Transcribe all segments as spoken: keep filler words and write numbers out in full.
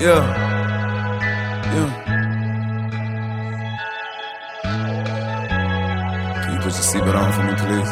Yeah. Yeah. Can you put your seatbelt on for me, please?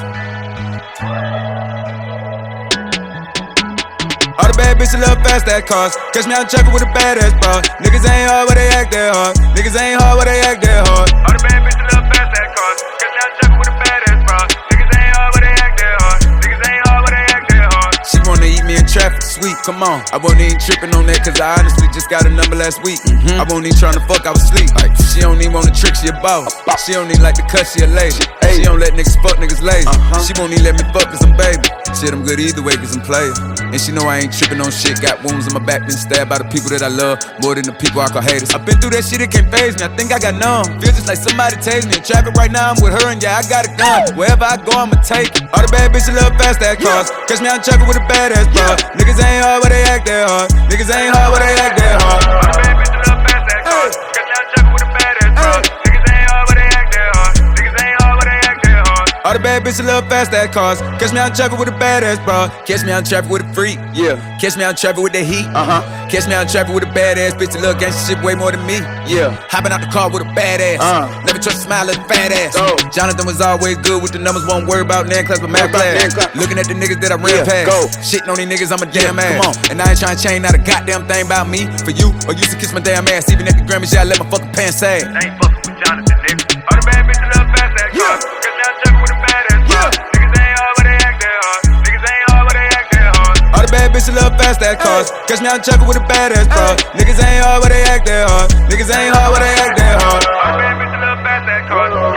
All the bad bitches love fast ass cars. Catch me out truckin' with a badass bra. Niggas ain't hard where they act that hard. Niggas ain't hard where they act that hard. All the bad bitches love fast ass cars. Catch me out truckin' with a badass bra. Niggas ain't hard where they act that hard. Niggas ain't hard where they act that hard. She wanna eat me in traffic, sweet, come on. I wasn't even trippin' on that, cause I honestly just got a number last week. Mm-hmm. I wasn't even tryna fuck, I was asleep. Like, she don't even wanna trick, she a boss. She don't even like to cut, she a lady. She don't let niggas fuck niggas lazy. Uh-huh. She won't even let me fuck cause I'm baby. Shit, I'm good either way cause I'm player. And she know I ain't trippin' on shit. Got wounds in my back, been stabbed by the people that I love more than the people I call haters. I've been through that shit, it can't faze me. I think I got numb. Feel just like somebody tased me. In traffic right now, I'm with her and yeah, I got a gun. Wherever I go, I'ma take it. All the bad bitches love fast ass cars. Catch me out truckin' with a badass bra. Niggas ain't hard where they act that hard. Niggas ain't hard where they act that hard. All the bad bitches love fast ass cars. Catch me out truckin' with a badass bra. Niggas ain't hard where they act that hard. Niggas ain't hard where they act that hard. All the bad bitches love fast ass cars. Catch me out truckin' with a badass bra. Catch me out traffic with a freak. Yeah. Catch me out traffic with the heat. Uh huh. Catch me out traffic with a badass bitch that love gangsta shit way more than me. Yeah. Hopping out the car with a badass. Uh. Never trust a smile at a fat ass. Oh. Jonathan was always good with the numbers. Won't worry about nan class but math class. Looking at the niggas that I ran yeah, past. Go. Shitting on these niggas, I'm a damn yeah, ass. Come on. And I ain't trying to change not a goddamn thing about me. For you, or used to kiss my damn ass. Even at the Grammys, yeah, I let my fucking pants sag. I ain't fucking with Jonathan, nigga. All the bad bitches love fast ass cars. Catch me out truckin' with a badass bra. Niggas ain't hard where they act that hard. Niggas ain't hard where they act that hard. All the bad bitches love fast ass cars. Catch me out truckin' with a badass bra. Niggas ain't hard where they act that hard. Niggas ain't hard where they act that hard. All the bad bitches love fast ass cars.